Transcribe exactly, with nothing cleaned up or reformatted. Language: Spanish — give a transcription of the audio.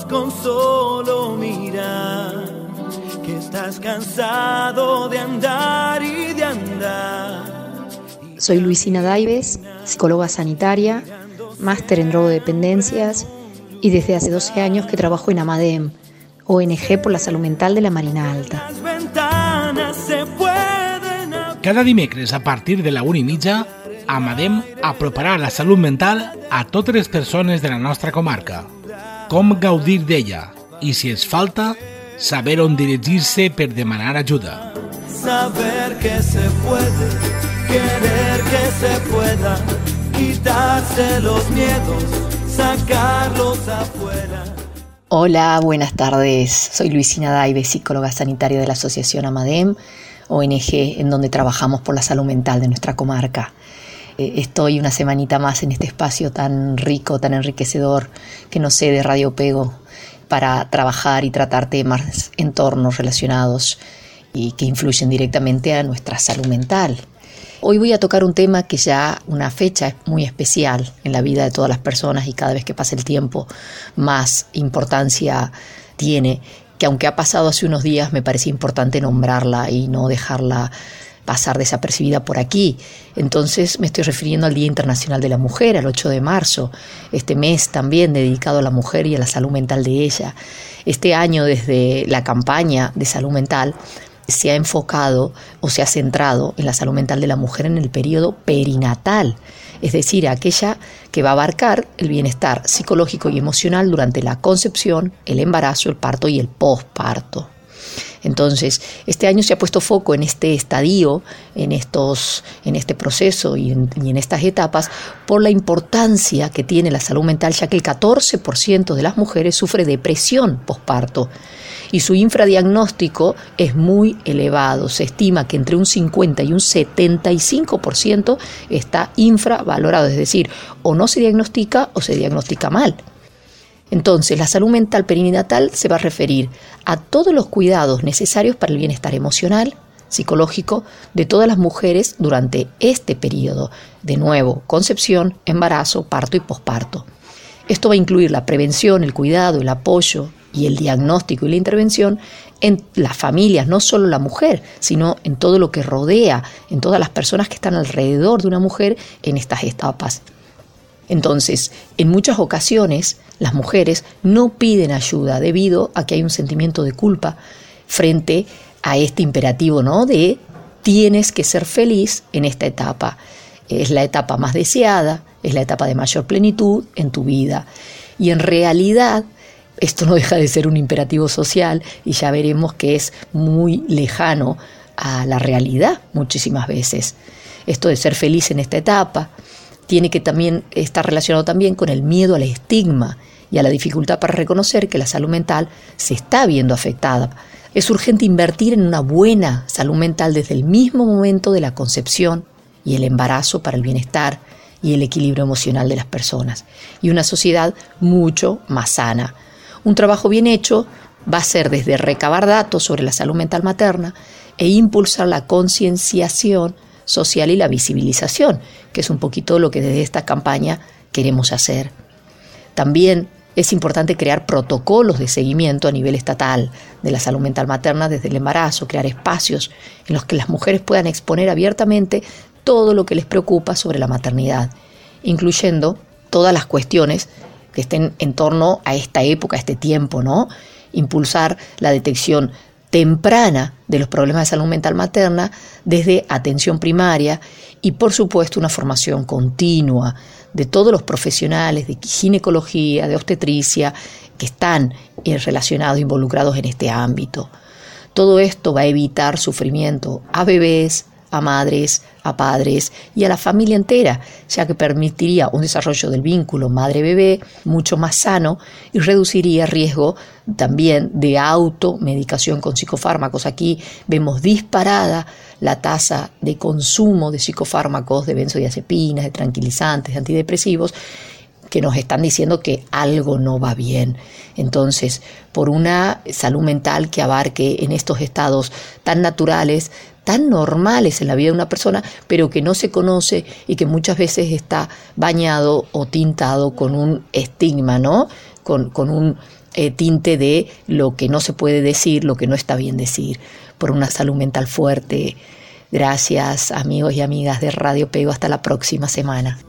con solo mirar, que estás cansado de andar y de andar. Soy Luisina Daives, psicóloga sanitaria, máster en drogodependencias y desde hace doce años que trabajo en Amadem, O N G por la Salud Mental de la Marina Alta. Cada dimecres a partir de la una i mitja, Amadem aproparà la salut mental a totes les persones de la nostra comarca. Com gaudir d'ella i, si es falta, saber on dirigir-se per demanar ajuda. Saber que se puede, querer que se pueda, quitarse los miedos, sacarlos afuera. Hola, buenas tardes. Soy Luisina Daives, psicóloga sanitaria de la Asociación Amadem, O N G, en donde trabajamos por la salud mental de nuestra comarca. Estoy una semanita más en este espacio tan rico, tan enriquecedor que nos cede Radio Pego para trabajar y tratar temas, entornos relacionados y que influyen directamente a nuestra salud mental. Hoy voy a tocar un tema que ya una fecha muy especial en la vida de todas las personas y cada vez que pasa el tiempo más importancia tiene, que aunque ha pasado hace unos días me parece importante nombrarla y no dejarla pasar desapercibida por aquí. Entonces me estoy refiriendo al Día Internacional de la Mujer, al ocho de marzo, este mes también dedicado a la mujer y a la salud mental de ella. Este año, desde la campaña de salud mental, se ha enfocado o se ha centrado en la salud mental de la mujer en el periodo perinatal, es decir, aquella que va a abarcar el bienestar psicológico y emocional durante la concepción, el embarazo, el parto y el posparto. Entonces, este año se ha puesto foco en este estadio, en, estos, en este proceso y en, y en estas etapas por la importancia que tiene la salud mental, ya que el catorce por ciento de las mujeres sufre depresión posparto y su infradiagnóstico es muy elevado. Se estima que entre un cincuenta y un setenta y cinco por ciento está infravalorado, es decir, o no se diagnostica o se diagnostica mal. Entonces, la salud mental perinatal se va a referir a todos los cuidados necesarios para el bienestar emocional, psicológico de todas las mujeres durante este periodo. De nuevo, concepción, embarazo, parto y posparto. Esto va a incluir la prevención, el cuidado, el apoyo y el diagnóstico y la intervención en las familias, no solo la mujer, sino en todo lo que rodea, en todas las personas que están alrededor de una mujer en estas etapas. Entonces, en muchas ocasiones, las mujeres no piden ayuda debido a que hay un sentimiento de culpa frente a este imperativo, ¿no? De tienes que ser feliz en esta etapa. Es la etapa más deseada, es la etapa de mayor plenitud en tu vida. Y en realidad, esto no deja de ser un imperativo social y ya veremos que es muy lejano a la realidad muchísimas veces. Esto de ser feliz en esta etapa tiene que también estar relacionado también con el miedo al estigma y a la dificultad para reconocer que la salud mental se está viendo afectada. Es urgente invertir en una buena salud mental desde el mismo momento de la concepción y el embarazo para el bienestar y el equilibrio emocional de las personas y una sociedad mucho más sana. Un trabajo bien hecho va a ser desde recabar datos sobre la salud mental materna e impulsar la concienciación social y la visibilización, que es un poquito lo que desde esta campaña queremos hacer. También es importante crear protocolos de seguimiento a nivel estatal de la salud mental materna desde el embarazo, crear espacios en los que las mujeres puedan exponer abiertamente todo lo que les preocupa sobre la maternidad, incluyendo todas las cuestiones que estén en torno a esta época, a este tiempo, ¿no? Impulsar la detección temprana de los problemas de salud mental materna desde atención primaria y, por supuesto, una formación continua de todos los profesionales de ginecología, de obstetricia, que están relacionados, involucrados en este ámbito. Todo esto va a evitar sufrimiento a bebés, a madres, a padres y a la familia entera, ya que permitiría un desarrollo del vínculo madre-bebé mucho más sano y reduciría riesgo también de automedicación con psicofármacos. Aquí vemos disparada la tasa de consumo de psicofármacos, de benzodiazepinas, de tranquilizantes, de antidepresivos, que nos están diciendo que algo no va bien. Entonces, por una salud mental que abarque en estos estados tan naturales, tan normales en la vida de una persona, pero que no se conoce y que muchas veces está bañado o tintado con un estigma, ¿no? Con, con un eh, tinte de lo que no se puede decir, lo que no está bien decir, por una salud mental fuerte. Gracias, amigos y amigas de Radio Pego. Hasta la próxima semana.